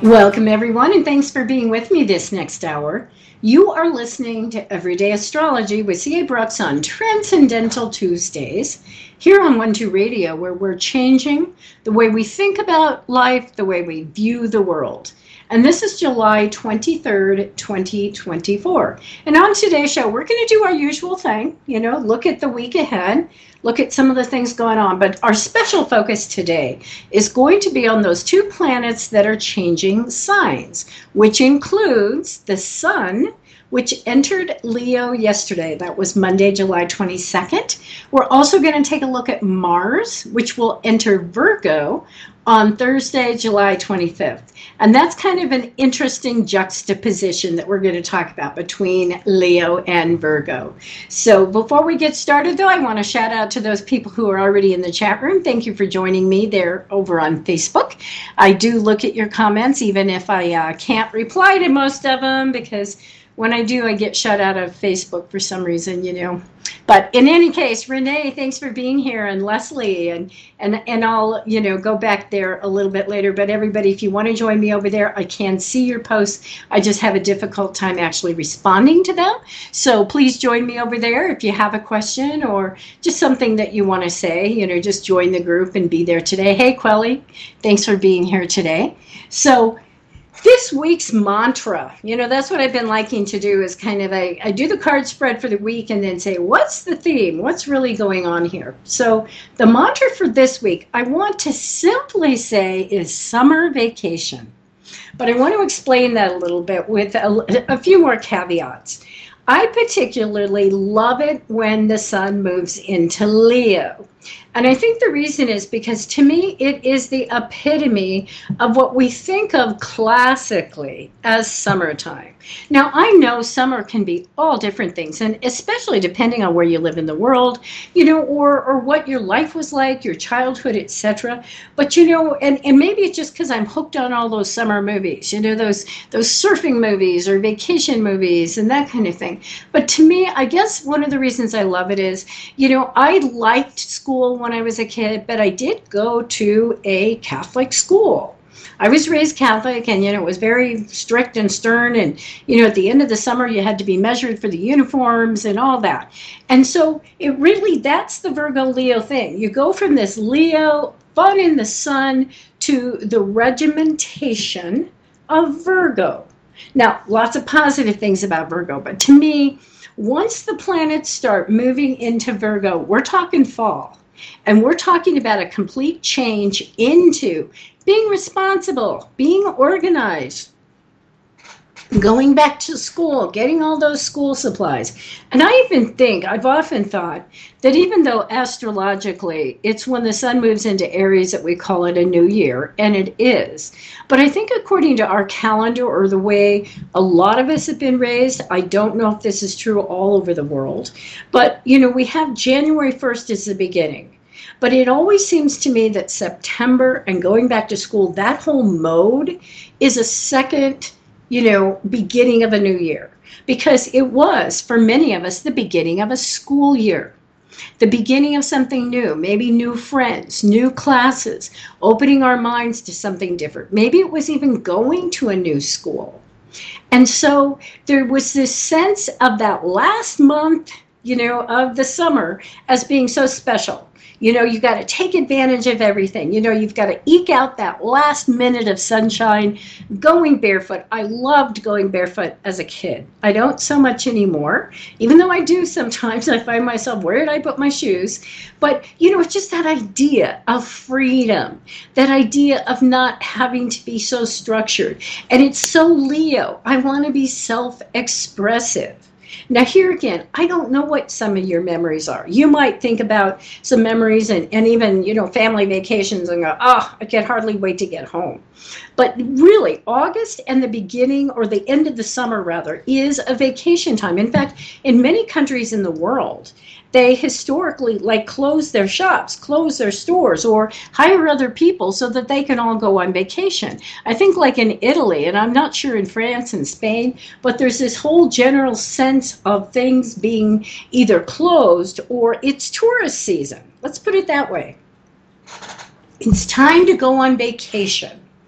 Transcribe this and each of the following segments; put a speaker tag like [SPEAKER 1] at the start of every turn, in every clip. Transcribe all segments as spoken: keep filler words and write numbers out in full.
[SPEAKER 1] Welcome, everyone, and thanks for being with me this next hour. You are listening to Everyday Astrology with C A. Brooks on Transcendental Tuesdays here on One Two Radio, where we're changing the way we think about life, the way we view the world. And this is July twenty-third, twenty twenty-four. And on today's show, we're going to do our usual thing, you know, look at the week ahead, look at some of the things going on. But our special focus today is going to be on those two planets that are changing signs, which includes the Sun, which entered Leo yesterday. That was Monday, July twenty-second. We're also going to take a look at Mars, which will enter Virgo on Thursday, July twenty-fifth. And that's kind of an interesting juxtaposition that we're going to talk about between Leo and Virgo. So before we get started, though, I want to shout out to those people who are already in the chat room. Thank you for joining me there over on Facebook. I do look at your comments, even if I uh, can't reply to most of them, because when I do, I get shut out of Facebook for some reason, you know. But in any case, Renee, thanks for being here, and Leslie, and and and I'll, you know, go back there a little bit later. But everybody, if you want to join me over there, I can see your posts. I just have a difficult time actually responding to them. So please join me over there if you have a question or just something that you want to say. You know, just join the group and be there today. Hey, Quelly, thanks for being here today. So this week's mantra, you know, that's what I've been liking to do is kind of, I, I do the card spread for the week and then say, what's the theme? What's really going on here? So the mantra for this week, I want to simply say is summer vacation. But I want to explain that a little bit with a, a few more caveats. I particularly love it when the sun moves into Leo. And I think the reason is because to me, it is the epitome of what we think of classically as summertime. Now, I know summer can be all different things, and especially depending on where you live in the world, you know, or or what your life was like, your childhood, et cetera. But, you know, and, and maybe it's just because I'm hooked on all those summer movies, you know, those those surfing movies or vacation movies and that kind of thing. But to me, I guess one of the reasons I love it is, you know, I liked school when I was a kid, but I did go to a Catholic school. I was raised Catholic, and, you know, it was very strict and stern. And, you know, at the end of the summer, you had to be measured for the uniforms and all that. And so it really, that's the Virgo Leo thing. You go from this Leo, fun in the sun, to the regimentation of Virgo. Now, lots of positive things about Virgo, but to me, once the planets start moving into Virgo, we're talking fall. And we're talking about a complete change into being responsible, being organized, going back to school, getting all those school supplies. And I even think, I've often thought that even though astrologically it's when the sun moves into Aries that we call it a new year, and it is. But I think according to our calendar or the way a lot of us have been raised, I don't know if this is true all over the world, but, you know, we have January first as the beginning. But it always seems to me that September and going back to school, that whole mode is a second, you know, beginning of a new year. Because it was, for many of us, the beginning of a school year. The beginning of something new, maybe new friends, new classes, opening our minds to something different. Maybe it was even going to a new school. And so there was this sense of that last month, you know, of the summer as being so special. You know, you got to take advantage of everything. You know, you've got to eke out that last minute of sunshine, going barefoot. I loved going barefoot as a kid. I don't so much anymore, even though I do sometimes. I find myself, where did I put my shoes? But, you know, it's just that idea of freedom, that idea of not having to be so structured. And it's so Leo. I want to be self-expressive. Now, here again, I don't know what some of your memories are. You might think about some memories and, and even, you know, family vacations and go, oh, I can hardly wait to get home. But really, August and the beginning or the end of the summer, rather, is a vacation time. In fact, in many countries in the world, they historically like close their shops, close their stores, or hire other people so that they can all go on vacation. I think like in Italy, and I'm not sure in France and Spain, but there's this whole general sense of things being either closed or it's tourist season. Let's put it that way. It's time to go on vacation.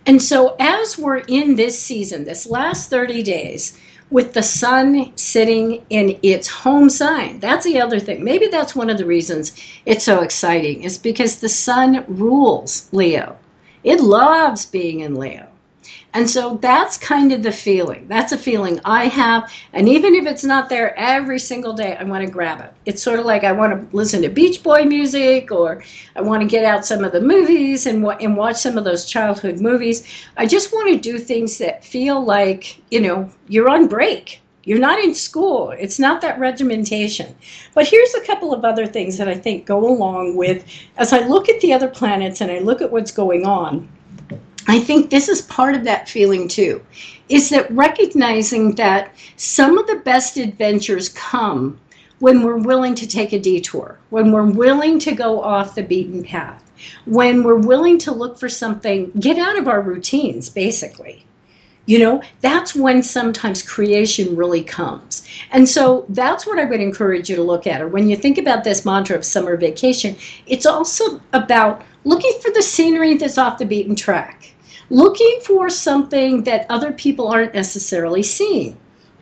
[SPEAKER 1] And so as we're in this season, this last thirty days, with the sun sitting in its home sign, that's the other thing. Maybe that's one of the reasons it's so exciting, is because the sun rules Leo. It loves being in Leo. And so that's kind of the feeling. That's a feeling I have. And even if it's not there every single day, I want to grab it. It's sort of like I want to listen to Beach Boy music, or I want to get out some of the movies and, and watch some of those childhood movies. I just want to do things that feel like, you know, you're on break. You're not in school. It's not that regimentation. But here's a couple of other things that I think go along with, as I look at the other planets and I look at what's going on, I think this is part of that feeling too, is that recognizing that some of the best adventures come when we're willing to take a detour, when we're willing to go off the beaten path, when we're willing to look for something, get out of our routines, basically. You know, that's when sometimes creation really comes. And so that's what I would encourage you to look at. Or when you think about this mantra of summer vacation, it's also about looking for the scenery that's off the beaten track. Looking for something that other people aren't necessarily seeing.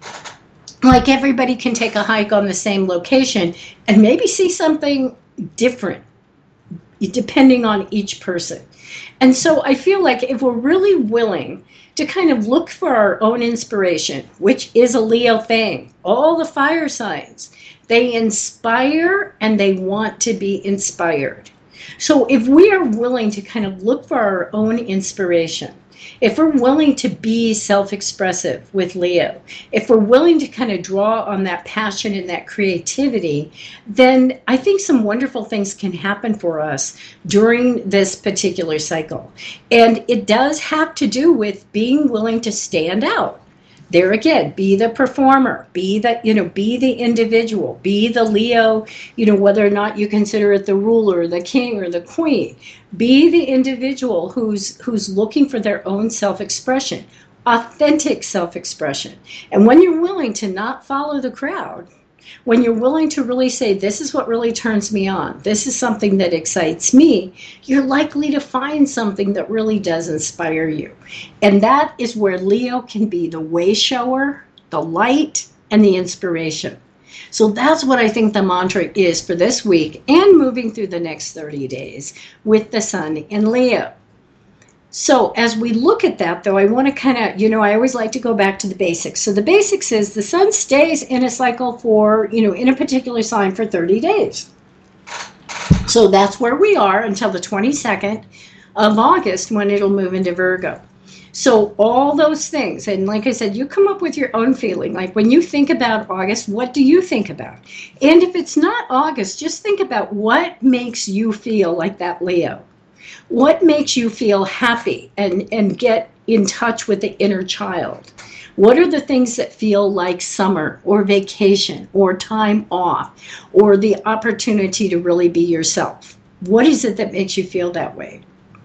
[SPEAKER 1] Like everybody can take a hike on the same location and maybe see something different, depending on each person. And so I feel like if we're really willing to kind of look for our own inspiration, which is a Leo thing, all the fire signs, they inspire and they want to be inspired. So if we are willing to kind of look for our own inspiration, if we're willing to be self-expressive with Leo, if we're willing to kind of draw on that passion and that creativity, then I think some wonderful things can happen for us during this particular cycle. And it does have to do with being willing to stand out. There again, be the performer, be the, you know, be the individual, be the Leo, you know, whether or not you consider it the ruler, the king, or the queen. Be the individual who's who's looking for their own self-expression, authentic self-expression. And when you're willing to not follow the crowd, when you're willing to really say, this is what really turns me on, this is something that excites me, you're likely to find something that really does inspire you. And that is where Leo can be the way shower, the light, and the inspiration. So that's what I think the mantra is for this week and moving through the next thirty days with the sun in Leo. So as we look at that, though, I want to kind of, you know, I always like to go back to the basics. So the basics is the sun stays in a cycle for, you know, in a particular sign for thirty days. So that's where we are until the twenty-second of August, when it'll move into Virgo. So all those things, and like I said, you come up with your own feeling. Like when you think about August, what do you think about? And if it's not August, just think about what makes you feel like that Leo. What makes you feel happy and, and get in touch with the inner child? What are the things that feel like summer or vacation or time off or the opportunity to really be yourself? What is it that makes you feel that way?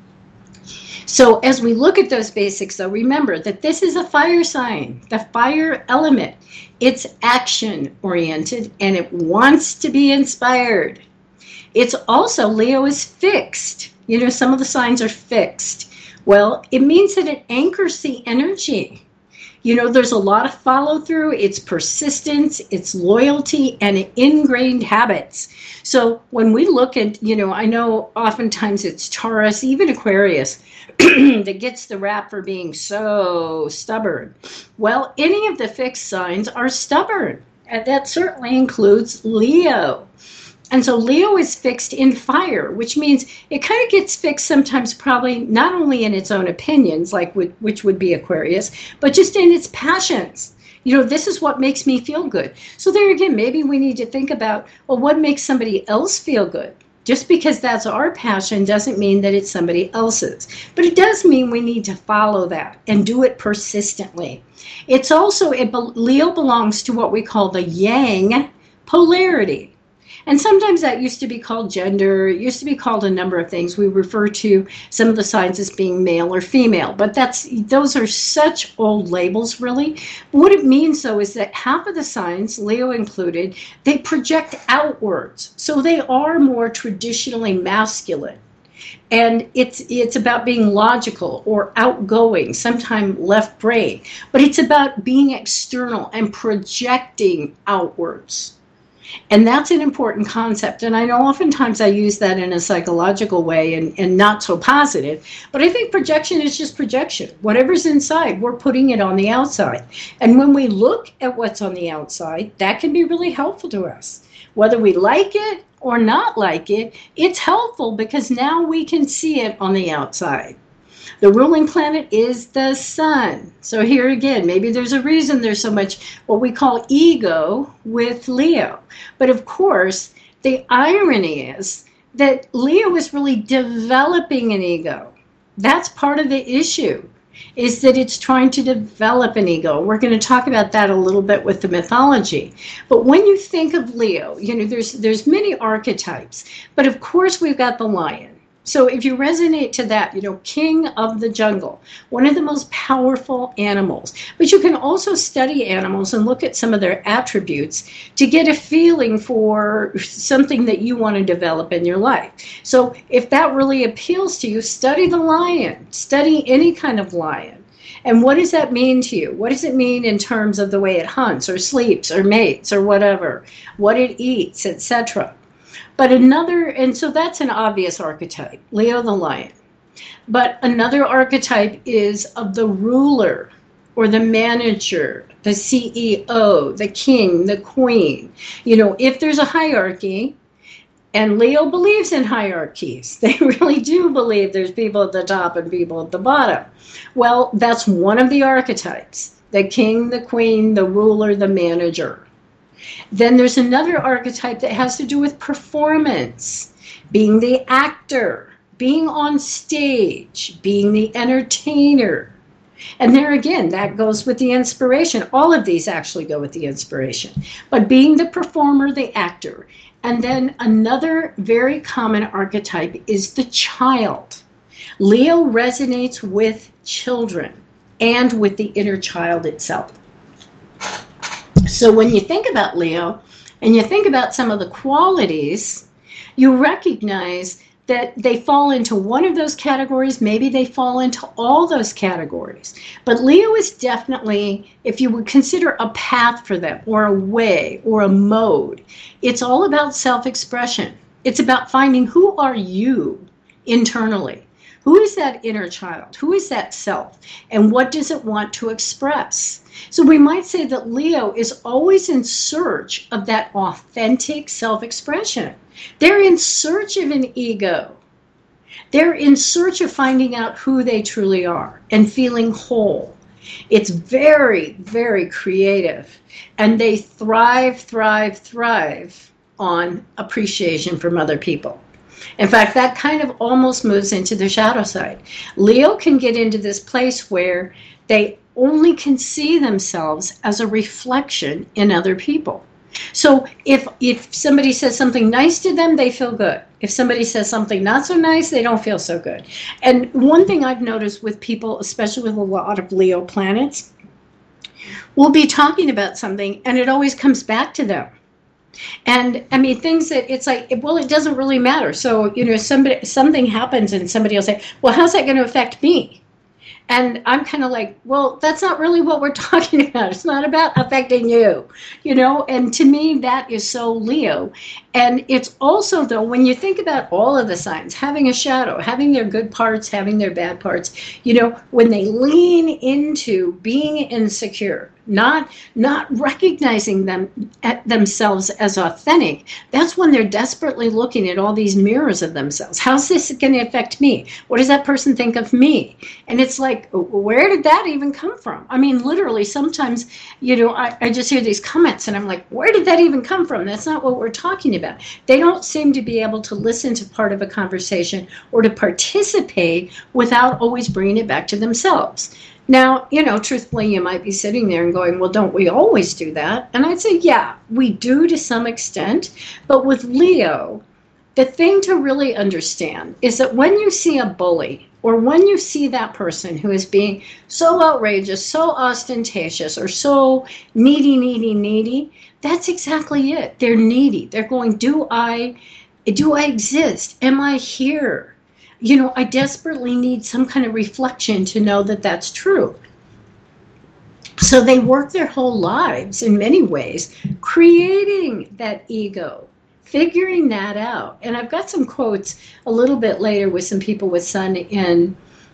[SPEAKER 1] So as we look at those basics, though, remember that this is a fire sign, the fire element. It's action-oriented and it wants to be inspired. It's also, Leo is fixed. You know, some of the signs are fixed. Well, it means that it anchors the energy. You know, there's a lot of follow through, it's persistence, it's loyalty, and ingrained habits. So when we look at, you know, I know oftentimes it's Taurus, even Aquarius, that gets the rap for being so stubborn. Well, any of the fixed signs are stubborn, and that certainly includes Leo. And so Leo is fixed in fire, which means it kind of gets fixed sometimes, probably not only in its own opinions, like which would be Aquarius, but just in its passions. You know, this is what makes me feel good. So there again, maybe we need to think about, well, what makes somebody else feel good? Just because that's our passion doesn't mean that it's somebody else's. But it does mean we need to follow that and do it persistently. It's also, it, Leo belongs to what we call the yang polarity. And sometimes that used to be called gender. It used to be called a number of things. We refer to some of the signs as being male or female, but that's those are such old labels, really. What it means, though, is that half of the signs, Leo included, they project outwards. So they are more traditionally masculine. And it's it's about being logical or outgoing, sometimes left brain, but it's about being external and projecting outwards. And that's an important concept. And I know oftentimes I use that in a psychological way and, and not so positive, but I think projection is just projection. Whatever's inside, we're putting it on the outside. And when we look at what's on the outside, that can be really helpful to us. Whether we like it or not like it, it's helpful because now we can see it on the outside. The ruling planet is the sun. So here again, maybe there's a reason there's so much what we call ego with Leo. But of course, the irony is that Leo is really developing an ego. That's part of the issue, is that it's trying to develop an ego. We're going to talk about that a little bit with the mythology. But when you think of Leo, you know, there's there's many archetypes. But of course, we've got the lion. So if you resonate to that, you know, king of the jungle, one of the most powerful animals. But you can also study animals and look at some of their attributes to get a feeling for something that you want to develop in your life. So if that really appeals to you, study the lion, study any kind of lion. And what does that mean to you? What does it mean in terms of the way it hunts or sleeps or mates or whatever, what it eats, et cetera? But another, and so that's an obvious archetype, Leo the lion. But another archetype is of the ruler or the manager, the C E O, the king, the queen. You know, if there's a hierarchy, and Leo believes in hierarchies, they really do believe there's people at the top and people at the bottom. Well, that's one of the archetypes, the king, the queen, the ruler, the manager. Then there's another archetype that has to do with performance, being the actor, being on stage, being the entertainer. And there again, that goes with the inspiration. All of these actually go with the inspiration. But being the performer, the actor. And then another very common archetype is the child. Leo resonates with children and with the inner child itself. So when you think about Leo and you think about some of the qualities, you recognize that they fall into one of those categories. Maybe they fall into all those categories. But Leo is definitely, if you would consider a path for them or a way or a mode, it's all about self-expression. It's about finding who are you internally. Who is that inner child? Who is that self? And what does it want to express? So we might say that Leo is always in search of that authentic self-expression. They're in search of an ego. They're in search of finding out who they truly are and feeling whole. It's very, very creative. And they thrive, thrive, thrive on appreciation from other people. In fact, that kind of almost moves into the shadow side. Leo can get into this place where they only can see themselves as a reflection in other people. So if if somebody says something nice to them, they feel good. If somebody says something not so nice, they don't feel so good. And one thing I've noticed with people, especially with a lot of Leo planets, we'll be talking about something and it always comes back to them. And I mean, things that it's like, well, it doesn't really matter. So, you know, somebody, something happens and somebody will say, well, how's that going to affect me? And I'm kind of like, well, that's not really what we're talking about. It's not about affecting you, you know, and to me, that is so Leo. And it's also, though, when you think about all of the signs, having a shadow, having their good parts, having their bad parts, you know, when they lean into being insecure, not not recognizing them at themselves as authentic, that's when they're desperately looking at all these mirrors of themselves. How's this going to affect me? What does that person think of me? And it's like, where did that even come from? I mean, literally, sometimes, you know, I, I just hear these comments and I'm like, where did that even come from? That's not what we're talking about. They don't seem to be able to listen to part of a conversation or to participate without always bringing it back to themselves. Now, you know, truthfully, you might be sitting there and going, well, don't we always do that? And I'd say, yeah, we do to some extent. But with Leo, the thing to really understand is that when you see a bully or when you see that person who is being so outrageous, so ostentatious, or so needy, needy, needy, that's exactly it. They're needy. They're going, do I, do I exist? Am I here? you know, I desperately need some kind of reflection to know that that's true. So they work their whole lives in many ways creating that ego, figuring that out. And I've got some quotes a little bit later with some people with Sun in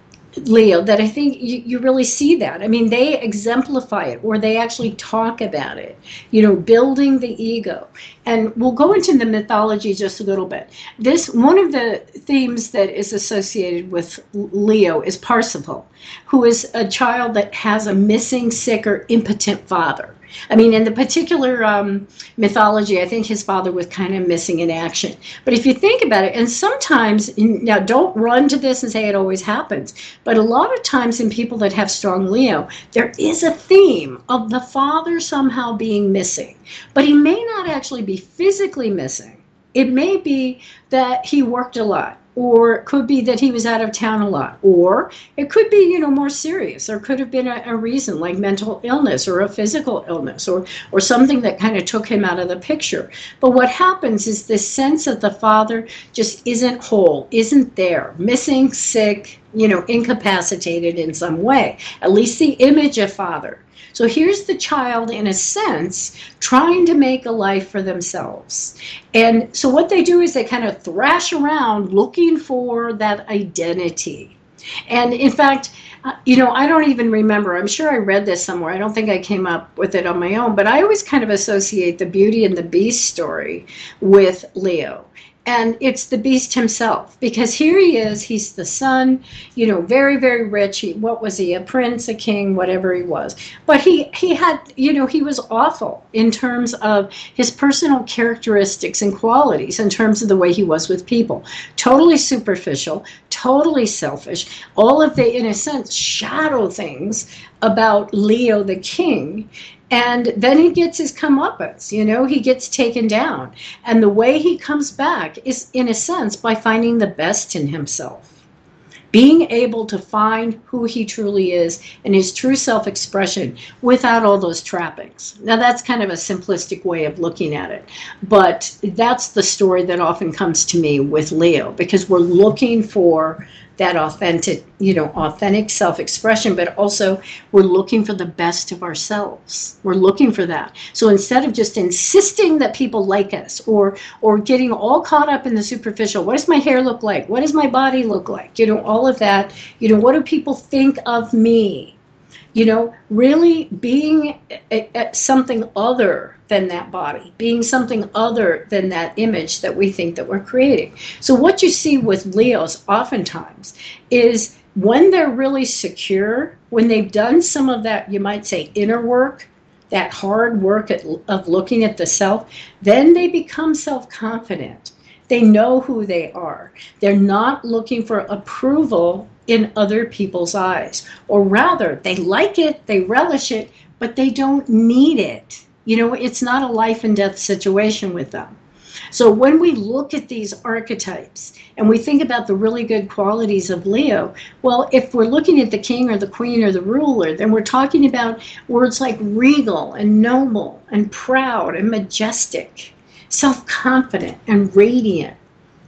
[SPEAKER 1] Leo that I think you, you really see that. I mean, they exemplify it, or they actually talk about it, you know, building the ego. And we'll go into the mythology just a little bit. This, one of the themes that is associated with Leo is Parsifal, who is a child that has a missing, sick, or impotent father. I mean, in the particular um, mythology, I think his father was kind of missing in action. But if you think about it, and sometimes, now don't run to this and say it always happens, but a lot of times in people that have strong Leo, there is a theme of the father somehow being missing. But he may not actually be physically missing. It may be that he worked a lot, or it could be that he was out of town a lot, or it could be, you know, more serious. There could have been a, a reason like mental illness or a physical illness, or or something that kind of took him out of the picture. But what happens is this sense that the father just isn't whole, isn't there, missing, sick, you know, incapacitated in some way, at least the image of father. So here's the child, in a sense, trying to make a life for themselves. And so what they do is they kind of thrash around looking for that identity. And in fact, uh, you know, I don't even remember. I'm sure I read this somewhere. I don't think I came up with it on my own. But I always kind of associate the Beauty and the Beast story with Leo. And it's the beast himself, because here he is, he's the son, you know, very, very rich. He, what was he, a prince, a king, whatever he was. But he, he had, you know, he was awful in terms of his personal characteristics and qualities, in terms of the way he was with people. Totally superficial, totally selfish. All of the, in a sense, shadow things about Leo the king. And then he gets his comeuppance, you know, he gets taken down. And the way he comes back is, in a sense, by finding the best in himself. Being able to find who he truly is and his true self-expression without all those trappings. Now, that's kind of a simplistic way of looking at it. But that's the story that often comes to me with Leo, because we're looking for that authentic, you know, authentic self-expression, but also we're looking for the best of ourselves. We're looking for that. So instead of just insisting that people like us, or or getting all caught up in the superficial, what does my hair look like? What does my body look like? You know, all of that, you know, what do people think of me? You know, really being a, a, something other than that body, being something other than that image that we think that we're creating. So what you see with Leos oftentimes is when they're really secure, when they've done some of that, you might say, inner work, that hard work at, of looking at the self, then they become self-confident. They know who they are. They're not looking for approval in other people's eyes, or rather, they like it, they relish it, but they don't need it. You know, it's not a life and death situation with them. So when we look at these archetypes and we think about the really good qualities of Leo, well, if we're looking at the king or the queen or the ruler, then we're talking about words like regal and noble and proud and majestic, self-confident and radiant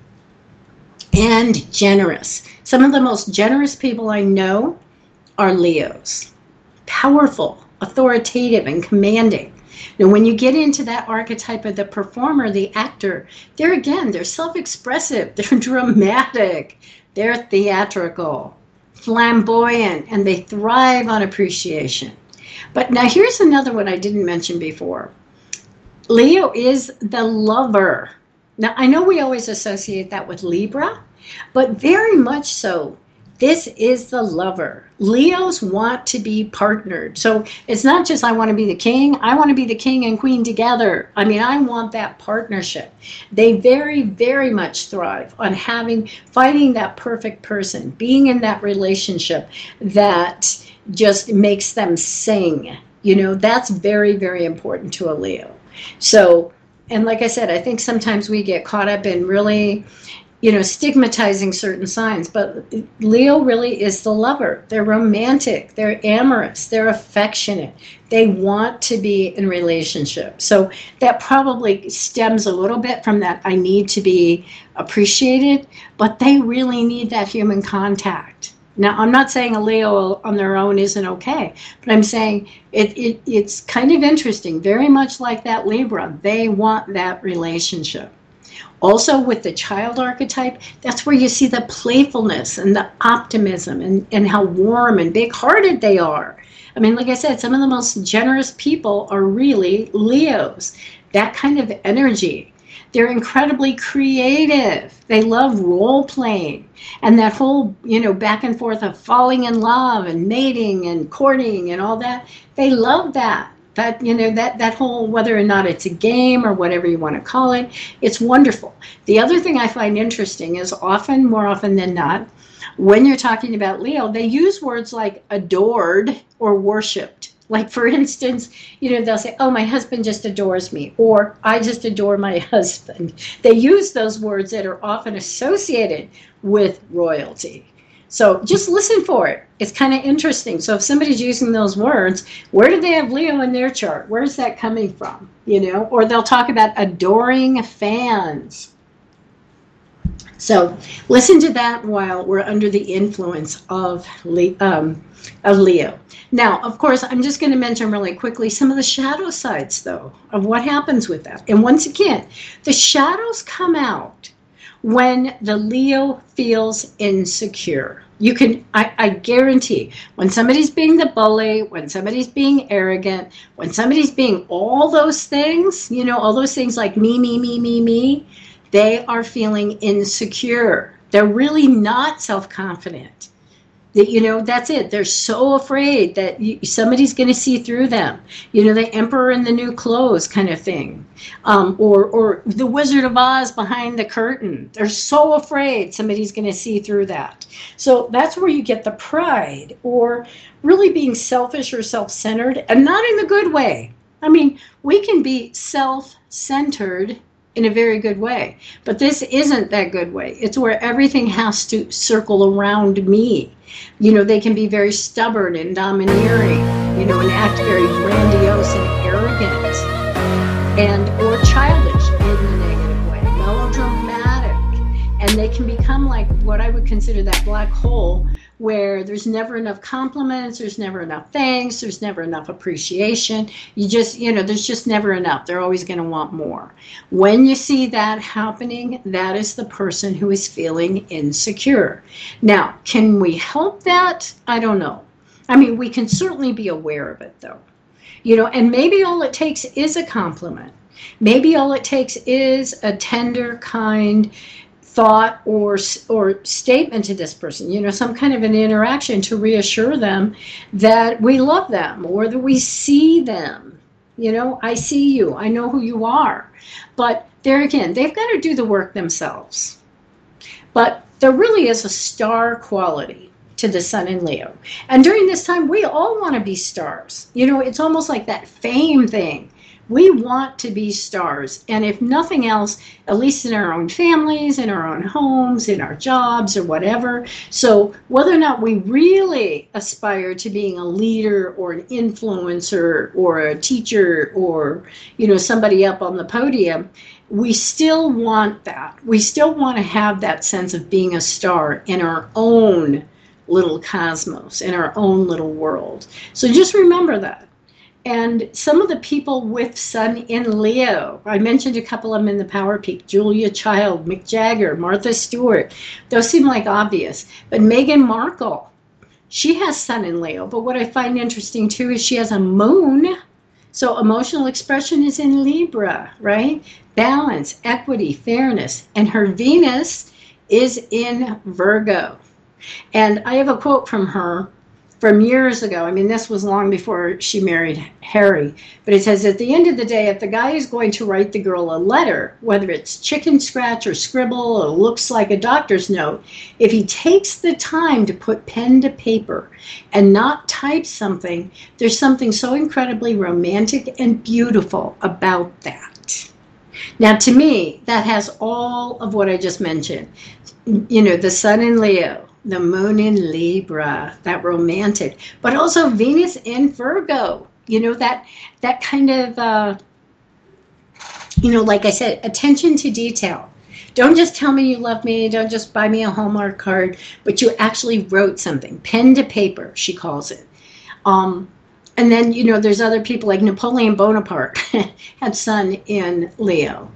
[SPEAKER 1] and generous. Some of the most generous people I know are Leos. Powerful, authoritative, and commanding. Now, when you get into that archetype of the performer, the actor, they're again, they're self-expressive, they're dramatic, they're theatrical, flamboyant, and they thrive on appreciation. But now here's another one I didn't mention before. Leo is the lover. Now, I know we always associate that with Libra, but very much so. This is the lover. Leos want to be partnered. So it's not just I want to be the king. I want to be the king and queen together. I mean, I want that partnership. They very, very much thrive on having, finding that perfect person, being in that relationship that just makes them sing. You know, that's very, very important to a Leo. So, and like I said, I think sometimes we get caught up in really you know, stigmatizing certain signs, but Leo really is the lover. They're romantic, they're amorous, they're affectionate. They want to be in relationship. So that probably stems a little bit from that I need to be appreciated, but they really need that human contact. Now, I'm not saying a Leo on their own isn't okay, but I'm saying it, it it's kind of interesting, very much like that Libra. They want that relationship. Also with the child archetype, that's where you see the playfulness and the optimism and, and how warm and big-hearted they are. I mean, like I said, some of the most generous people are really Leos. That kind of energy. They're incredibly creative. They love role-playing. And that whole, you know, back and forth of falling in love and mating and courting and all that, they love that. That, you know, that, that whole, whether or not it's a game or whatever you want to call it, it's wonderful. The other thing I find interesting is often, more often than not, when you're talking about Leo, they use words like adored or worshipped. Like, for instance, you know, they'll say, oh, my husband just adores me, or I just adore my husband. They use those words that are often associated with royalty. So just listen for it. It's kind of interesting. So if somebody's using those words, where do they have Leo in their chart? Where's that coming from? You know, or they'll talk about adoring fans. So listen to that while we're under the influence of, um, of Leo. Now, of course, I'm just going to mention really quickly some of the shadow sides, though, of what happens with that. And once again, the shadows come out when the Leo feels insecure. You can, I, I guarantee, when somebody's being the bully, when somebody's being arrogant, when somebody's being all those things, you know, all those things like me, me, me, me, me, they are feeling insecure. They're really not self-confident. That, you know, that's it. They're so afraid that you, somebody's going to see through them. You know, the emperor in the new clothes kind of thing. Um, or, or the Wizard of Oz behind the curtain. They're so afraid somebody's going to see through that. So that's where you get the pride, or really being selfish or self-centered, and not in the good way. I mean, we can be self-centered in a very good way, but this isn't that good way. It's where everything has to circle around me. You know, they can be very stubborn and domineering, you know, and act very grandiose and arrogant, and or childish in a negative way, melodramatic, and they can become like what I would consider that black hole, where there's never enough compliments, there's never enough thanks, there's never enough appreciation. You just, you know, there's just never enough. They're always going to want more. When you see that happening, that is the person who is feeling insecure. Now, can we help that? I don't know. I mean, we can certainly be aware of it, though. You know, and maybe all it takes is a compliment. Maybe all it takes is a tender, kind thought or or statement to this person, you know, some kind of an interaction to reassure them that we love them, or that we see them. You know, I see you, I know who you are. But there again, they've got to do the work themselves. But there really is a star quality to the sun in Leo. And during this time, we all want to be stars. You know, it's almost like that fame thing. We want to be stars, and if nothing else, at least in our own families, in our own homes, in our jobs, or whatever. So whether or not we really aspire to being a leader or an influencer or a teacher or, you know, somebody up on the podium, we still want that. We still want to have that sense of being a star in our own little cosmos, in our own little world. So just remember that. And some of the people with sun in Leo, I mentioned a couple of them in the Power Peak, Julia Child, Mick Jagger, Martha Stewart. Those seem like obvious. But Meghan Markle, she has sun in Leo. But what I find interesting, too, is she has a moon. So emotional expression is in Libra, right? Balance, equity, fairness. And her Venus is in Virgo. And I have a quote from her from years ago. I mean, this was long before she married Harry. But it says, at the end of the day, if the guy is going to write the girl a letter, whether it's chicken scratch or scribble or looks like a doctor's note, if he takes the time to put pen to paper and not type something, there's something so incredibly romantic and beautiful about that. Now, to me, that has all of what I just mentioned. You know, the sun in Leo, the moon in Libra, that romantic, but also Venus in Virgo. You know, that that kind of, uh, you know, like I said, attention to detail. Don't just tell me you love me. Don't just buy me a Hallmark card, but you actually wrote something. Pen to paper, she calls it. Um, and then, you know, there's other people like Napoleon Bonaparte had sun in Leo.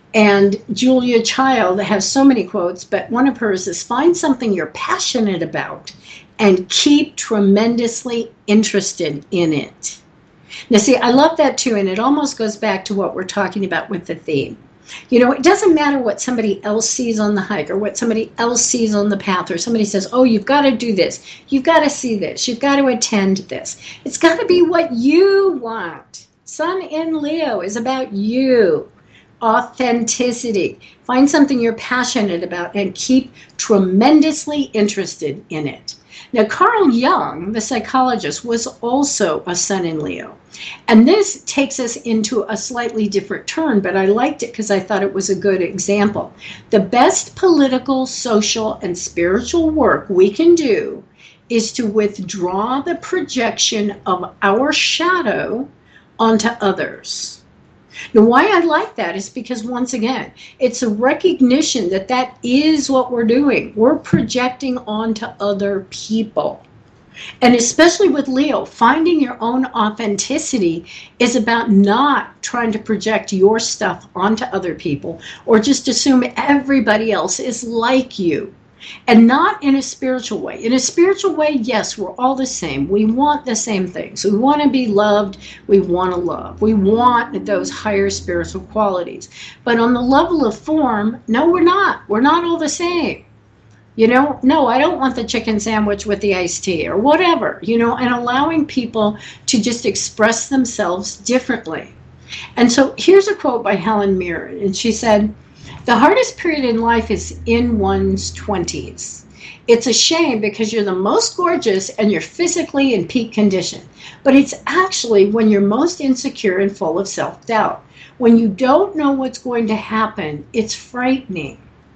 [SPEAKER 1] And Julia Child has so many quotes, but one of hers is, find something you're passionate about and keep tremendously interested in it. Now, see, I love that too, and it almost goes back to what we're talking about with the theme. You know, it doesn't matter what somebody else sees on the hike or what somebody else sees on the path, or somebody says, oh, you've got to do this, you've got to see this, you've got to attend this. It's got to be what you want. Sun in Leo is about you. Authenticity. Find something you're passionate about and keep tremendously interested in it. Now, Carl Jung, the psychologist, was also a sun in Leo. And this takes us into a slightly different turn, but I liked it because I thought it was a good example. The best political, social, and spiritual work we can do is to withdraw the projection of our shadow onto others. Now, why I like that is because, once again, it's a recognition that that is what we're doing. We're projecting onto other people. And especially with Leo, finding your own authenticity is about not trying to project your stuff onto other people or just assume everybody else is like you. And not in a spiritual way. In a spiritual way, yes, we're all the same. We want the same things. We want to be loved. We want to love. We want those higher spiritual qualities. But on the level of form, no, we're not. We're not all the same. You know, no, I don't want the chicken sandwich with the iced tea or whatever, you know, and allowing people to just express themselves differently. And so here's a quote by Helen Mirren, and she said, the hardest period in life is in one's twenties. It's a shame because you're the most gorgeous and you're physically in peak condition. But it's actually when you're most insecure and full of self-doubt. When you don't know what's going to happen, it's frightening.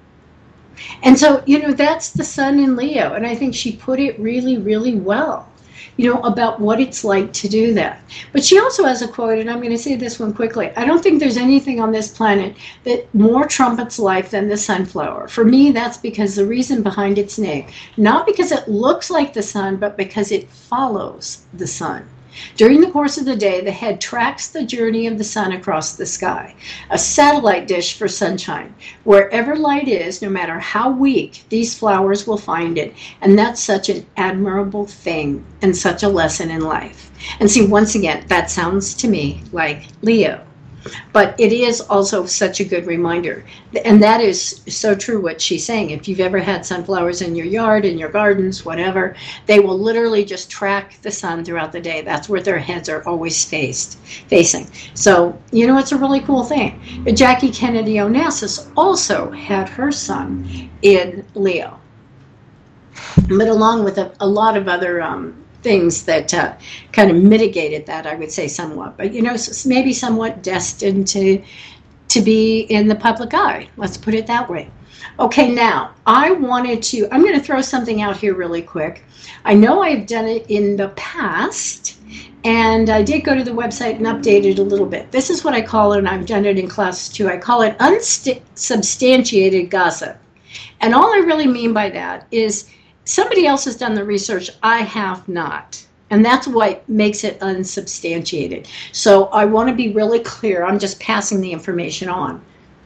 [SPEAKER 1] And so, you know, that's the sun in Leo. And I think she put it really, really well, you know, about what it's like to do that. But she also has a quote, and I'm going to say this one quickly. I don't think there's anything on this planet that more trumpets life than the sunflower. For me, that's because the reason behind its name, not because it looks like the sun, but because it follows the sun. During the course of the day, the head tracks the journey of the sun across the sky, a satellite dish for sunshine. Wherever light is, no matter how weak, these flowers will find it. And that's such an admirable thing and such a lesson in life. And see, once again, that sounds to me like Leo. But it is also such a good reminder. And that is so true what she's saying. If you've ever had sunflowers in your yard, in your gardens, whatever, they will literally just track the sun throughout the day. That's where their heads are always faced, facing. So, you know, it's a really cool thing. Jackie Kennedy Onassis also had her sun in Leo. But along with a, a lot of other um, things that uh, kind of mitigated that, I would say somewhat, but you know, maybe somewhat destined to to be in the public eye. Let's put it that way. Okay, now I wanted to, I'm going to throw something out here really quick. I know I've done it in the past, and I did go to the website and update it a little bit. This is what I call it, and I've done it in classes too. I call it unsubstantiated gossip. And all I really mean by that is somebody else has done the research, I have not. And that's what makes it unsubstantiated. So I want to be really clear. I'm just passing the information on.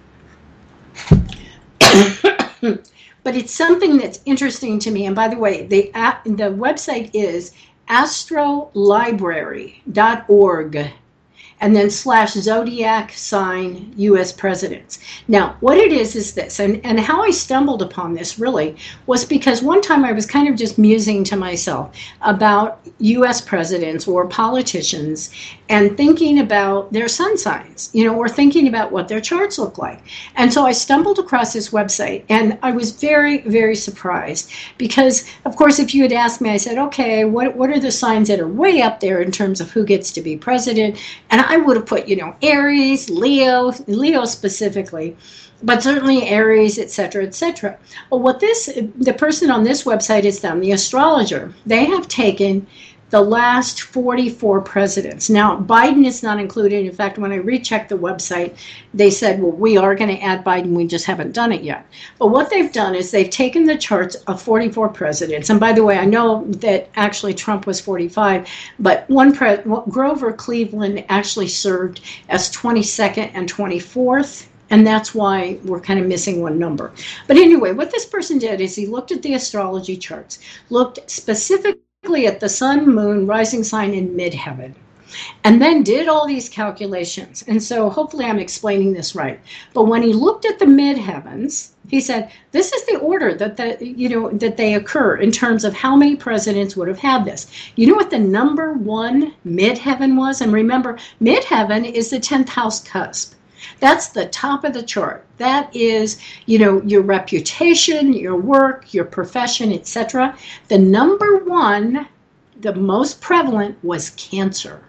[SPEAKER 1] But it's something that's interesting to me. And by the way, the, the website is astrolibrary dot org. And then slash zodiac sign U S presidents. Now, what it is is this, and, and how I stumbled upon this really was because one time I was kind of just musing to myself about U S presidents or politicians and thinking about their sun signs, you know, or thinking about what their charts look like. And so I stumbled across this website, and I was very, very surprised because, of course, if you had asked me, I said, okay, what, what are the signs that are way up there in terms of who gets to be president? And I would have put, you know, Aries, Leo, Leo specifically, but certainly Aries, et cetera, et cetera. Well, what this, the person on this website has done, the astrologer, they have taken the last forty-four presidents. Now, Biden is not included. In fact, when I rechecked the website, they said, well, we are going to add Biden. We just haven't done it yet. But what they've done is they've taken the charts of forty-four presidents. And by the way, I know that actually Trump was forty-five, but one pre- Grover Cleveland actually served as twenty-second and twenty-fourth. And that's why we're kind of missing one number. But anyway, what this person did is he looked at the astrology charts, looked specifically at the sun, moon, rising sign in midheaven, and then did all these calculations. And so hopefully I'm explaining this right. But when he looked at the midheavens, he said, this is the order that the, you know, that they occur in terms of how many presidents would have had this. You know what the number one midheaven was? And remember, midheaven is the tenth house cusp. That's the top of the chart. That is, you know, your reputation, your work, your profession, et cetera. The number one, the most prevalent, was Cancer.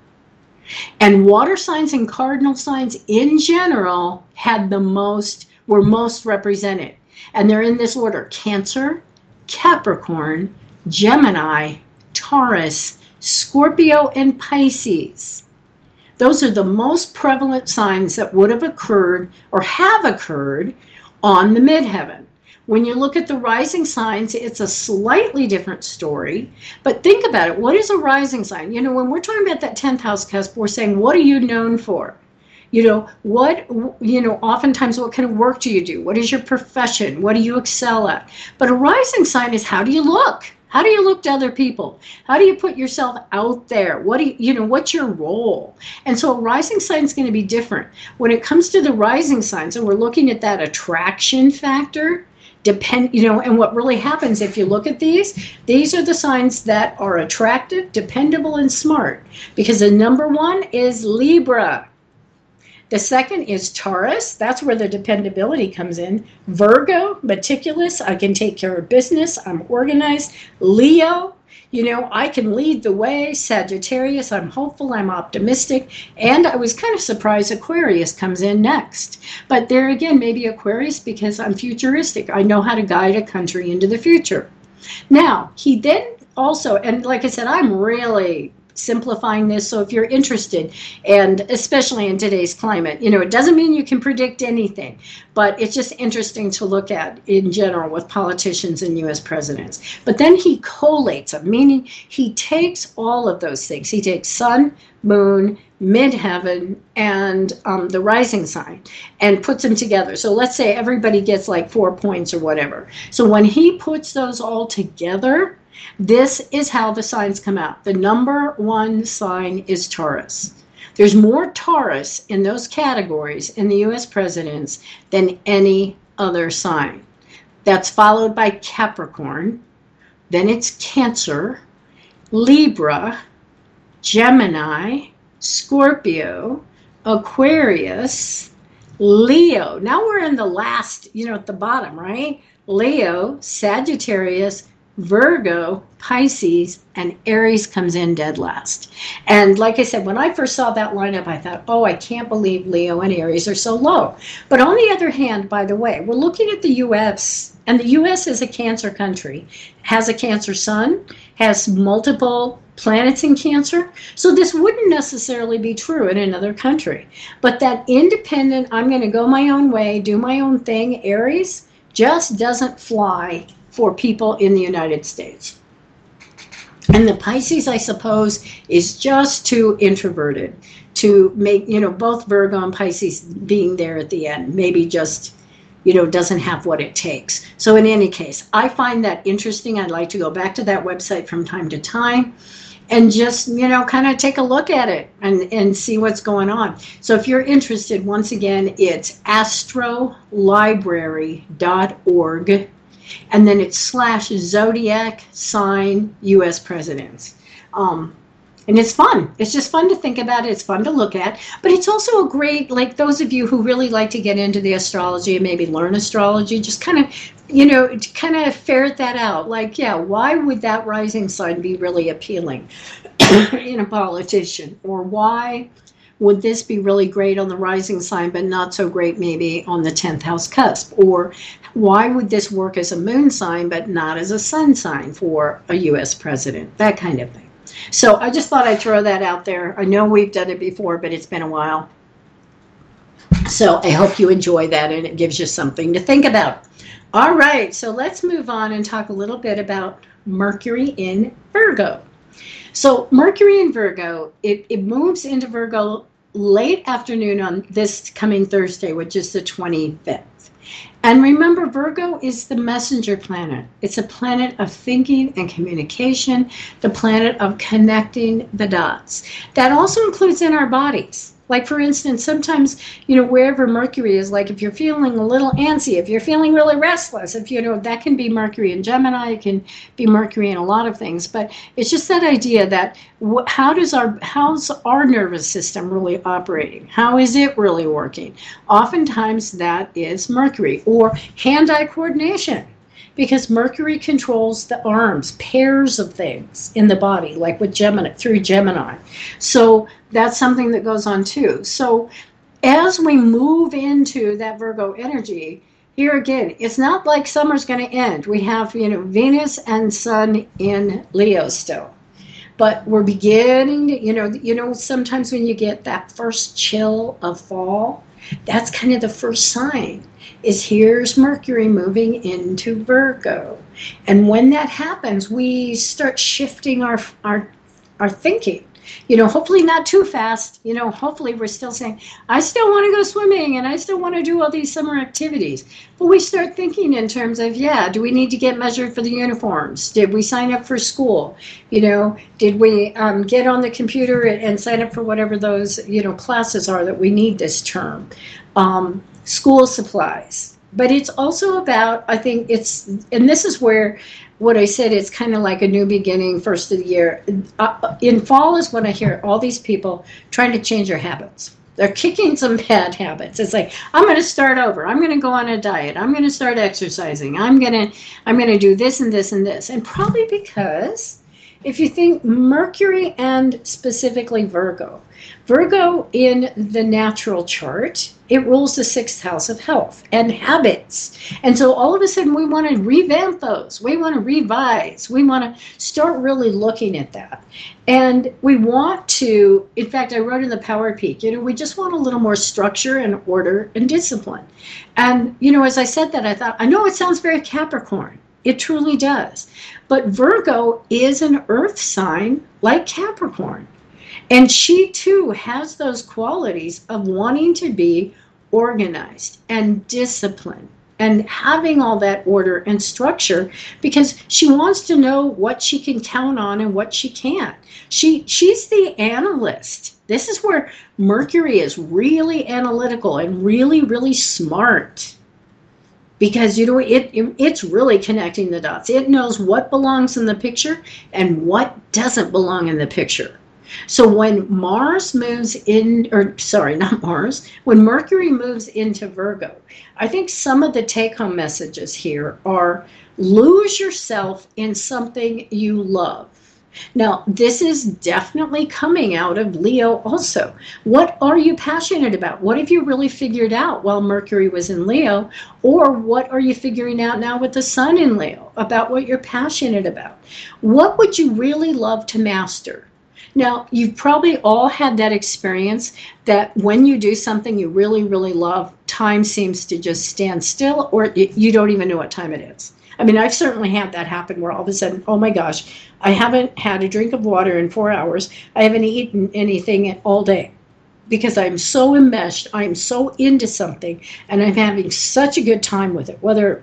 [SPEAKER 1] And water signs and cardinal signs in general had the most, were most represented. And they're in this order: Cancer, Capricorn, Gemini, Taurus, Scorpio, and Pisces. Those are the most prevalent signs that would have occurred or have occurred on the midheaven. When you look at the rising signs, it's a slightly different story. But think about it. What is a rising sign? You know, when we're talking about that tenth house cusp, we're saying, what are you known for? You know, what, you know, oftentimes what kind of work do you do? What is your profession? What do you excel at? But a rising sign is, how do you look? How do you look to other people? How do you put yourself out there? What do you, you know, what's your role? And so a rising sign is going to be different. When it comes to the rising signs, and we're looking at that attraction factor, depend, you know, and what really happens if you look at these, these are the signs that are attractive, dependable, and smart. Because the number one is Libra. The second is Taurus. That's where the dependability comes in. Virgo, meticulous. I can take care of business. I'm organized. Leo, you know, I can lead the way. Sagittarius, I'm hopeful. I'm optimistic. And I was kind of surprised Aquarius comes in next. But there again, maybe Aquarius because I'm futuristic. I know how to guide a country into the future. Now, he then also, and like I said, I'm really simplifying this, so if you're interested, and especially in today's climate, you know, it doesn't mean you can predict anything, but it's just interesting to look at in general with politicians and U S presidents. But then he collates them, meaning he takes all of those things. He takes sun, moon, midheaven, and um, the rising sign, and puts them together. So let's say everybody gets like four points or whatever. So when he puts those all together, this is how the signs come out. The number one sign is Taurus. There's more Taurus in those categories in the U S presidents than any other sign. That's followed by Capricorn. Then it's Cancer, Libra, Gemini, Scorpio, Aquarius, Leo. Now we're in the last, you know, at the bottom, right? Leo, Sagittarius, Virgo, Pisces, and Aries comes in dead last. And like I said, when I first saw that lineup, I thought, oh, I can't believe Leo and Aries are so low. But on the other hand, by the way, we're looking at the U S, and the U S is a Cancer country, has a Cancer sun, has multiple planets in Cancer. So this wouldn't necessarily be true in another country. But that independent, I'm going to go my own way, do my own thing, Aries, just doesn't fly for people in the United States. And the Pisces, I suppose, is just too introverted to make, you know, both Virgo and Pisces being there at the end, maybe just, you know, doesn't have what it takes. So in any case, I find that interesting. I'd like to go back to that website from time to time and just, you know, kind of take a look at it and, and see what's going on. So if you're interested, once again, it's astro library dot org. And then it's slash zodiac sign U S presidents. Um, and it's fun. It's just fun to think about it. It's fun to look at. But it's also a great, like those of you who really like to get into the astrology and maybe learn astrology, just kind of, you know, kind of ferret that out. Like, yeah, why would that rising sign be really appealing in a politician? Or why would this be really great on the rising sign, but not so great maybe on the tenth house cusp? Or why would this work as a moon sign, but not as a sun sign for a U S president? That kind of thing. So I just thought I'd throw that out there. I know we've done it before, but it's been a while. So I hope you enjoy that and it gives you something to think about. All right, so let's move on and talk a little bit about Mercury in Virgo. So Mercury in Virgo, it, it moves into Virgo late afternoon on this coming Thursday, which is the twenty-fifth. And remember, Virgo is the messenger planet. It's a planet of thinking and communication, the planet of connecting the dots. That also includes in our bodies. Like, for instance, sometimes, you know, wherever Mercury is, like if you're feeling a little antsy, if you're feeling really restless, if, you know, that can be Mercury in Gemini, it can be Mercury in a lot of things. But it's just that idea that wh- how does our, how's our nervous system really operating? How is it really working? Oftentimes that is Mercury. Or hand-eye coordination. Because Mercury controls the arms, pairs of things in the body, like with Gemini, through Gemini. So that's something that goes on too. So as we move into that Virgo energy, here again, it's not like summer's going to end. We have, you know, Venus and Sun in Leo still. But we're beginning to, you know, you know, sometimes when you get that first chill of fall, that's kind of the first sign, is here's Mercury moving into Virgo. And when that happens, we start shifting our our our thinking. You know, hopefully not too fast. You know, hopefully we're still saying, I still want to go swimming and I still want to do all these summer activities. But we start thinking in terms of, yeah, do we need to get measured for the uniforms? Did we sign up for school? You know, did we um, get on the computer and sign up for whatever those, you know, classes are that we need this term? Um, school supplies. But it's also about, I think it's, and this is where what I said, it's kind of like a new beginning, first of the year. Uh, in fall is when I hear all these people trying to change their habits. They're kicking some bad habits. It's like, I'm going to start over. I'm going to go on a diet. I'm going to start exercising. I'm going to, I'm going to do this and this and this. And probably because if you think Mercury and specifically Virgo, Virgo in the natural chart, it rules the sixth house of health and habits. And so all of a sudden we want to revamp those. We want to revise. We want to start really looking at that. And we want to, in fact, I wrote in the Power Peak, you know, we just want a little more structure and order and discipline. And, you know, as I said that, I thought, I know it sounds very Capricorn. It truly does. But Virgo is an earth sign like Capricorn. And she too has those qualities of wanting to be organized and disciplined and having all that order and structure, because she wants to know what she can count on and what she can't. She she's the analyst. This is where Mercury is really analytical and really, really smart. Because, you know, it, it it's really connecting the dots. It knows what belongs in the picture and what doesn't belong in the picture. So when Mars moves in, or sorry, not Mars, when Mercury moves into Virgo, I think some of the take-home messages here are lose yourself in something you love. Now, this is definitely coming out of Leo also. What are you passionate about? What have you really figured out while Mercury was in Leo? Or what are you figuring out now with the Sun in Leo about what you're passionate about? What would you really love to master? Now, you've probably all had that experience that when you do something you really, really love, time seems to just stand still, or you don't even know what time it is. I mean, I've certainly had that happen where all of a sudden, oh my gosh, I haven't had a drink of water in four hours. I haven't eaten anything all day because I'm so enmeshed. I'm so into something and I'm having such a good time with it, whether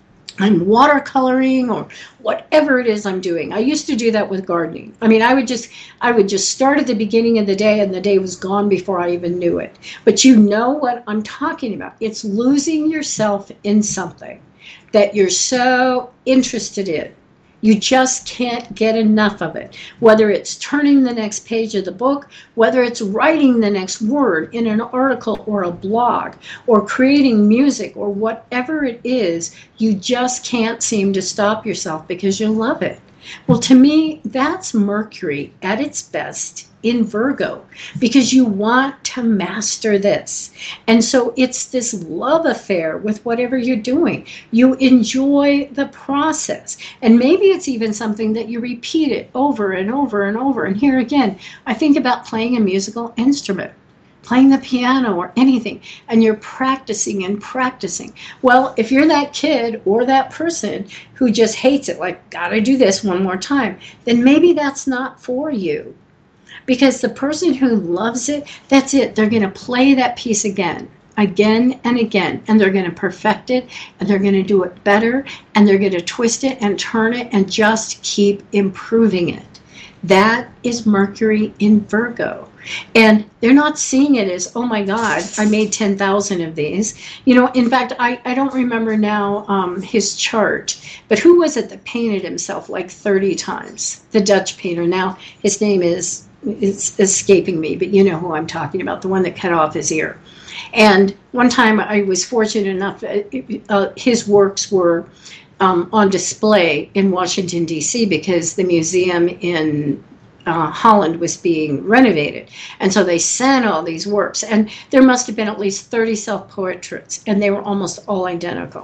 [SPEAKER 1] I'm watercoloring or whatever it is I'm doing. I used to do that with gardening. I mean, I would just, I would just start at the beginning of the day and the day was gone before I even knew it. But you know what I'm talking about. It's losing yourself in something that you're so interested in. You just can't get enough of it. Whether it's turning the next page of the book, whether it's writing the next word in an article or a blog, or creating music, or whatever it is, you just can't seem to stop yourself because you love it. Well, to me, that's Mercury at its best in Virgo, because you want to master this. And so it's this love affair with whatever you're doing. You enjoy the process. And maybe it's even something that you repeat it over and over and over. And here again, I think about playing a musical instrument, playing the piano or anything, and you're practicing and practicing. Well, if you're that kid or that person who just hates it, like, gotta do this one more time, then maybe that's not for you. Because the person who loves it, that's it. They're going to play that piece again, again and again, and they're going to perfect it, and they're going to do it better, and they're going to twist it and turn it and just keep improving it. That is Mercury in Virgo. And they're not seeing it as, oh my God, I made ten thousand of these. You know, in fact, I, I don't remember now um, his chart, but who was it that painted himself like thirty times? The Dutch painter. Now, his name is, it's escaping me, but you know who I'm talking about, the one that cut off his ear. And one time I was fortunate enough, uh, uh, his works were um, on display in Washington, D C, because the museum in Uh, Holland was being renovated. And so they sent all these works, and there must have been at least thirty self-portraits, and they were almost all identical.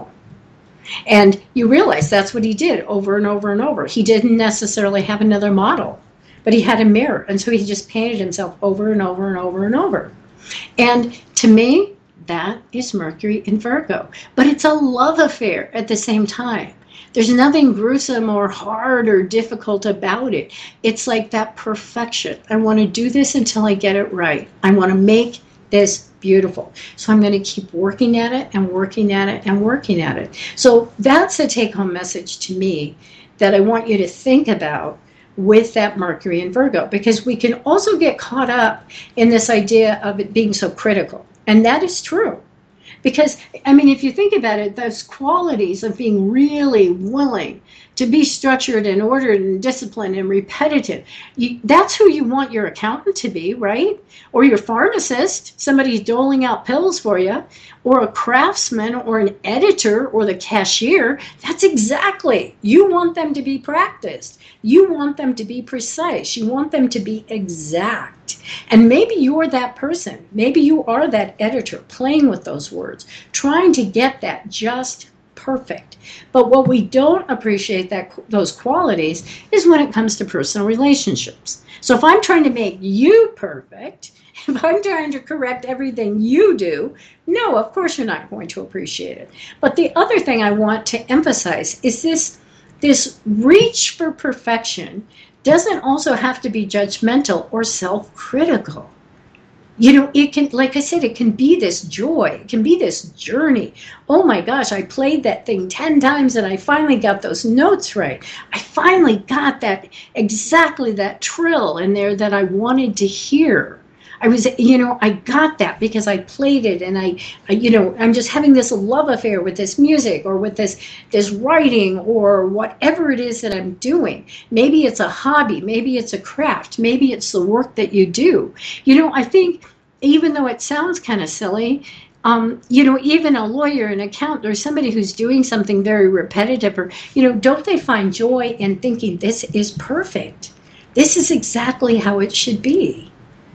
[SPEAKER 1] And you realize that's what he did over and over and over. He didn't necessarily have another model, but he had a mirror, and so he just painted himself over and over and over and over. And to me, that is Mercury in Virgo. But it's a love affair at the same time. There's nothing gruesome or hard or difficult about it. It's like that perfection. I want to do this until I get it right. I want to make this beautiful. So I'm going to keep working at it and working at it and working at it. So that's a take-home message to me that I want you to think about with that Mercury in Virgo, because we can also get caught up in this idea of it being so critical. And that is true. Because, I mean, if you think about it, those qualities of being really willing to be structured and ordered and disciplined and repetitive, you, that's who you want your accountant to be, right? Or your pharmacist, somebody doling out pills for you, or a craftsman or an editor or the cashier. That's exactly, you want them to be practiced. You want them to be precise. You want them to be exact. And maybe you're that person. Maybe you are that editor playing with those words, trying to get that just perfect. But what we don't appreciate that those qualities is when it comes to personal relationships. So if I'm trying to make you perfect, if I'm trying to correct everything you do, no, of course you're not going to appreciate it. But the other thing I want to emphasize is this, this reach for perfection doesn't also have to be judgmental or self-critical. You know, it can, like I said, it can be this joy. It can be this journey. Oh my gosh, I played that thing ten times and I finally got those notes right. I finally got that, exactly that trill in there that I wanted to hear. I was, you know, I got that because I played it, and I, I, you know, I'm just having this love affair with this music or with this, this writing or whatever it is that I'm doing. Maybe it's a hobby, maybe it's a craft, maybe it's the work that you do. You know, I think even though it sounds kind of silly, um, you know, even a lawyer, an accountant, or somebody who's doing something very repetitive, or, you know, don't they find joy in thinking this is perfect? This is exactly how it should be.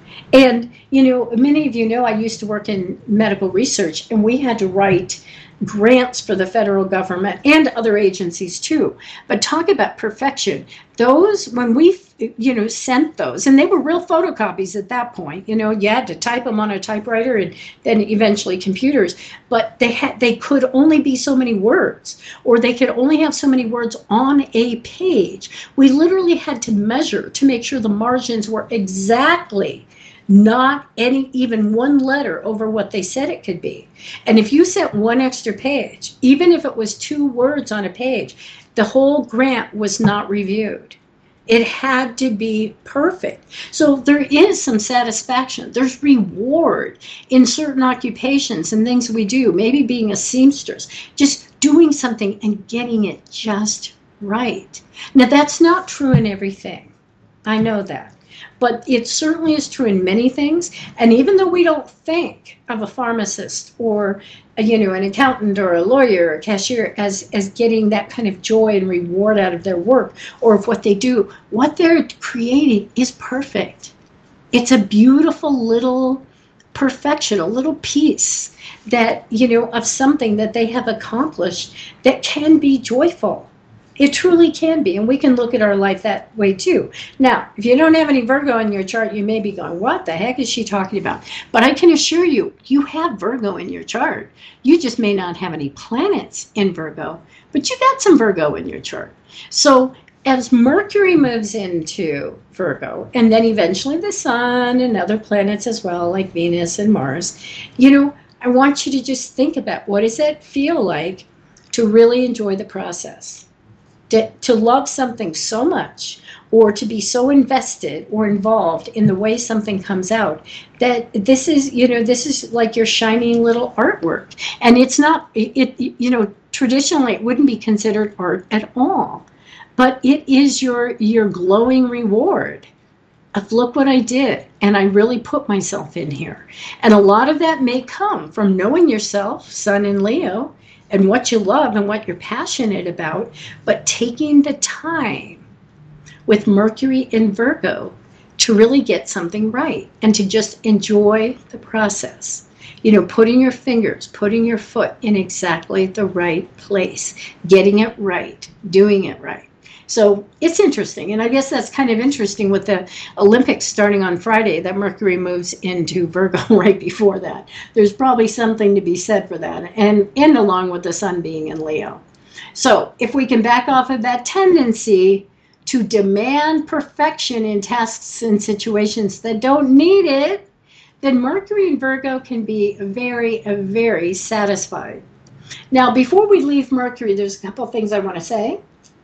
[SPEAKER 1] And, you know, many of you know I used to work in medical research, and we had to write grants for the federal government and other agencies too. But talk about perfection. Those, when we, you know, sent those, and they were real photocopies at that point, you know, you had to type them on a typewriter and then eventually computers, but they had, they could only be so many words, or they could only have so many words on a page. We literally had to measure to make sure the margins were exactly not any, even one letter over what they said it could be. And if you sent one extra page, even if it was two words on a page, the whole grant was not reviewed. It had to be perfect. So there is some satisfaction. There's reward in certain occupations and things we do, maybe being a seamstress, just doing something and getting it just right. Now, that's not true in everything. I know that. But it certainly is true in many things. And even though we don't think of a pharmacist or a, you know, an accountant or a lawyer or a cashier as, as getting that kind of joy and reward out of their work or of what they do, what they're creating is perfect. It's a beautiful little perfection, a little piece that, you know, of something that they have accomplished that can be joyful. It truly can be, and we can look at our life that way too. Now, if you don't have any Virgo in your chart, you may be going, what the heck is she talking about? But I can assure you, you have Virgo in your chart. You just may not have any planets in Virgo, but you got some Virgo in your chart. So as Mercury moves into Virgo, and then eventually the Sun and other planets as well, like Venus and Mars, you know, I want you to just think about what does it feel like to really enjoy the process? To, to love something so much, or to be so invested or involved in the way something comes out, that this is, you know, this is like your shining little artwork. And it's not, it, it you know, traditionally it wouldn't be considered art at all, but it is your, your glowing reward of look what I did, and I really put myself in here. And a lot of that may come from knowing yourself, Sun in Leo, and what you love and what you're passionate about, but taking the time with Mercury in Virgo to really get something right and to just enjoy the process. You know, putting your fingers, putting your foot in exactly the right place, getting it right, doing it right. So it's interesting, and I guess that's kind of interesting with the Olympics starting on Friday, that Mercury moves into Virgo right before that. There's probably something to be said for that, and, and along with the Sun being in Leo. So if we can back off of that tendency to demand perfection in tasks and situations that don't need it, then Mercury in Virgo can be very, very satisfied. Now, before we leave Mercury, there's a couple of things I want to say.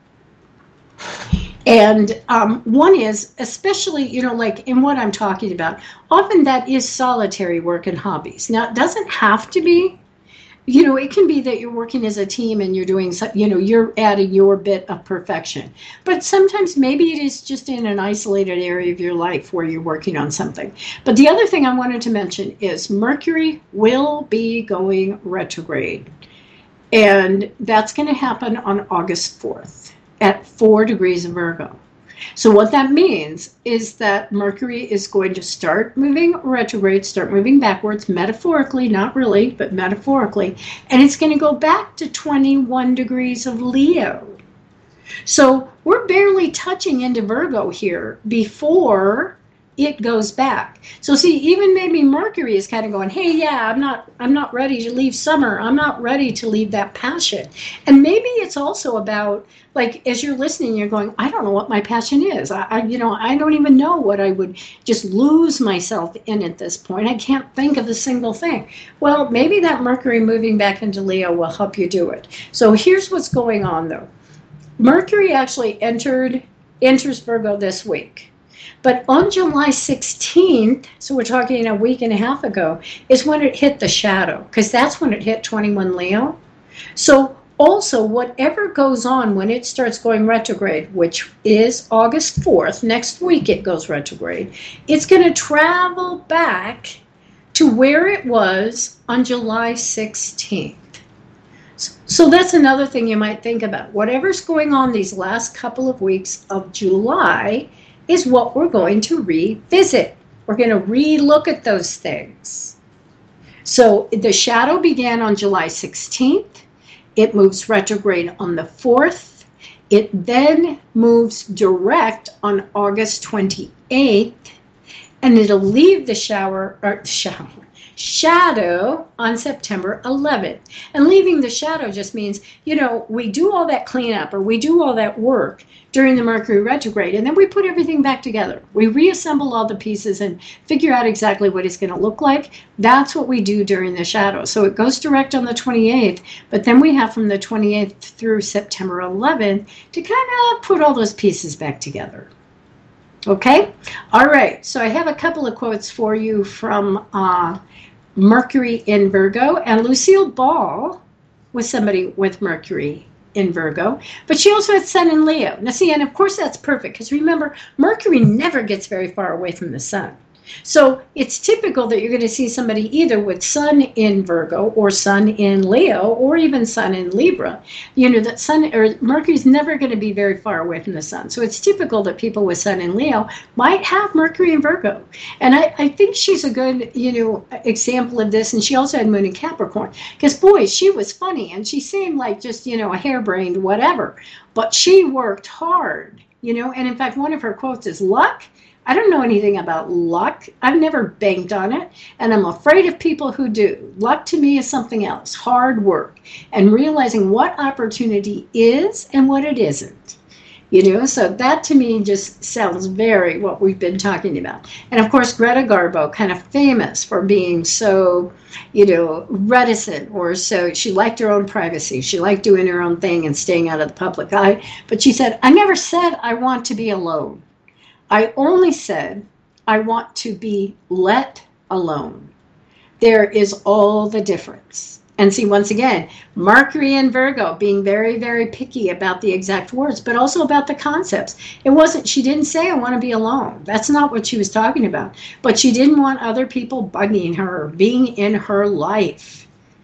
[SPEAKER 1] And um, one is, especially, you know, like in what I'm talking about, often that is solitary work and hobbies. Now, it doesn't have to be, you know, it can be that you're working as a team and you're doing, you know, you're adding your bit of perfection. But sometimes maybe it is just in an isolated area of your life where you're working on something. But the other thing I wanted to mention is Mercury will be going retrograde. And that's going to happen on August fourth. At four degrees of Virgo. So what that means is that Mercury is going to start moving retrograde, start moving backwards, metaphorically, not really, but metaphorically, and it's going to go back to twenty-one degrees of Leo. So we're barely touching into Virgo here before it goes back. So see, even maybe Mercury is kind of going, hey, yeah, I'm not, I'm not ready to leave summer. I'm not ready to leave that passion. And maybe it's also about, like, as you're listening, you're going, I don't know what my passion is. I, I you know, I don't even know what I would just lose myself in at this point. I can't think of a single thing. Well, maybe that Mercury moving back into Leo will help you do it. So here's what's going on, though. Mercury actually entered, enters Virgo this week. But on July sixteenth, so we're talking a week and a half ago, is when it hit the shadow, because that's when it hit twenty-one Leo. So also, whatever goes on when it starts going retrograde, which is August fourth, next week it goes retrograde, it's going to travel back to where it was on July sixteenth. So that's another thing you might think about. Whatever's going on these last couple of weeks of July is what we're going to revisit. We're going to re-look at those things. So the shadow began on July sixteenth. It moves retrograde on the fourth. It then moves direct on August twenty-eighth. And it'll leave the shower, or shower, shadow on September eleventh. And leaving the shadow just means, you know, we do all that cleanup or we do all that work during the Mercury retrograde, and then we put everything back together. We reassemble all the pieces and figure out exactly what it's going to look like. That's what we do during the shadow. So it goes direct on the twenty-eighth, but then we have from the twenty-eighth through September eleventh to kind of put all those pieces back together. Okay? All right. So I have a couple of quotes for you from uh, Mercury in Virgo, and Lucille Ball was somebody with Mercury in Virgo, but she also had Sun in Leo. Now see, and of course that's perfect, because remember, Mercury never gets very far away from the Sun. So it's typical that you're going to see somebody either with Sun in Virgo or Sun in Leo or even Sun in Libra. You know, that Sun or Mercury's never going to be very far away from the Sun. So it's typical that people with Sun in Leo might have Mercury in Virgo. And I, I think she's a good, you know, example of this. And she also had Moon in Capricorn. Because, boy, she was funny. And she seemed like just, you know, a harebrained whatever. But she worked hard, you know. And, in fact, one of her quotes is, luck? I don't know anything about luck. I've never banked on it, and I'm afraid of people who do. Luck to me is something else, hard work, and realizing what opportunity is and what it isn't. You know, so that to me just sounds very what we've been talking about. And of course, Greta Garbo, kind of famous for being so, you know, reticent, or so she liked her own privacy. She liked doing her own thing and staying out of the public eye. But she said, I never said I want to be alone. I only said I want to be let alone. There is all the difference. And see, once again, Mercury and Virgo being very, very picky about the exact words, but also about the concepts. It wasn't, she didn't say, I want to be alone. That's not what she was talking about. But she didn't want other people bugging her or being in her life.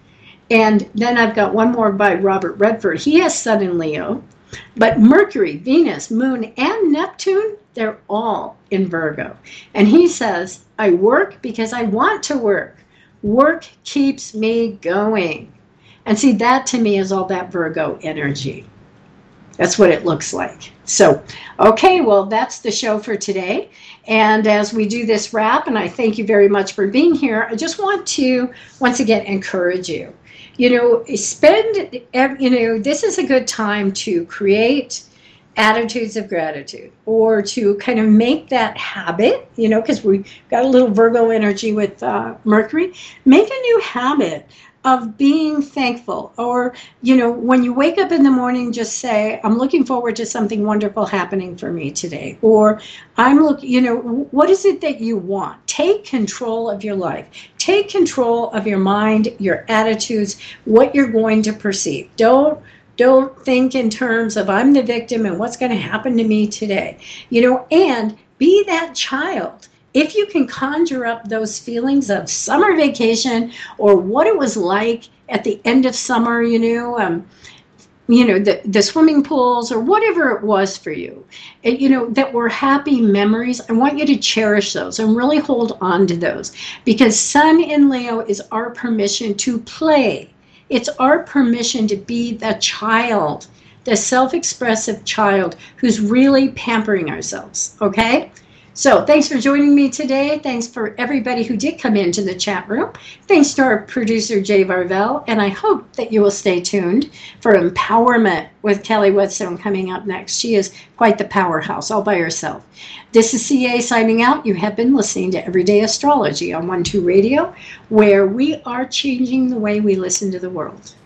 [SPEAKER 1] And then I've got one more by Robert Redford. He has Sun in Leo. But Mercury, Venus, Moon, and Neptune, they're all in Virgo. And he says, I work because I want to work. Work keeps me going. And see, that to me is all that Virgo energy. That's what it looks like. So, okay, well, that's the show for today. And as we do this wrap, and I thank you very much for being here, I just want to, once again, encourage you. You know, spend, you know, this is a good time to create attitudes of gratitude, or to kind of make that habit, you know, because we got a little Virgo energy with uh, Mercury. Make a new habit of being thankful. Or, you know, when you wake up in the morning, just say, I'm looking forward to something wonderful happening for me today. Or I'm looking, you know, what is it that you want? Take control of your life. Take control of your mind, your attitudes, what you're going to perceive. Don't Don't think in terms of I'm the victim and what's going to happen to me today. You know, and be that child. If you can conjure up those feelings of summer vacation, or what it was like at the end of summer, you know, um, you know, the, the swimming pools, or whatever it was for you, it, you know, that were happy memories, I want you to cherish those and really hold on to those, because Sun in Leo is our permission to play. It's our permission to be the child, the self-expressive child who's really pampering ourselves, okay? So thanks for joining me today. Thanks for everybody who did come into the chat room. Thanks to our producer, Jay Varvel, and I hope that you will stay tuned for Empowerment with Kelly Whetstone coming up next. She is quite the powerhouse all by herself. This is C A signing out. You have been listening to Everyday Astrology on one two Radio, where we are changing the way we listen to the world.